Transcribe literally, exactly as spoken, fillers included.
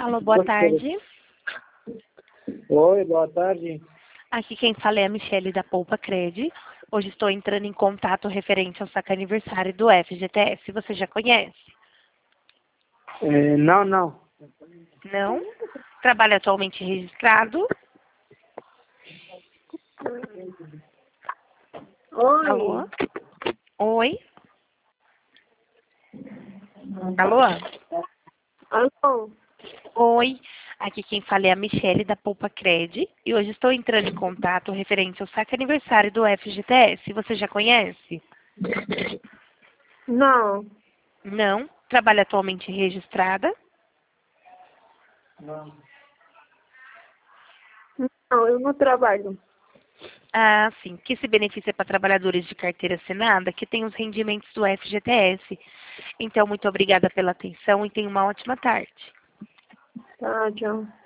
Alô, boa tarde. Oi, boa tarde. Aqui quem fala é a Michele da Poupa Cred. Hoje estou entrando em contato referente ao saque aniversário do F G T S. Você já conhece? É, não, não. Não? Trabalha atualmente registrado? Oi. Alô? Oi? Alô? Alô. Oi. Aqui quem fala é a Michele da Poupa Cred. E hoje estou entrando em contato referente ao saque aniversário do F G T S. Você já conhece? Não. Não? Trabalha atualmente registrada? Não. Não, eu não trabalho. Ah, sim. Que esse benefício é para trabalhadores de carteira assinada que têm os rendimentos do F G T S. Então, muito obrigada pela atenção e tenha uma ótima tarde. Tá, tchau.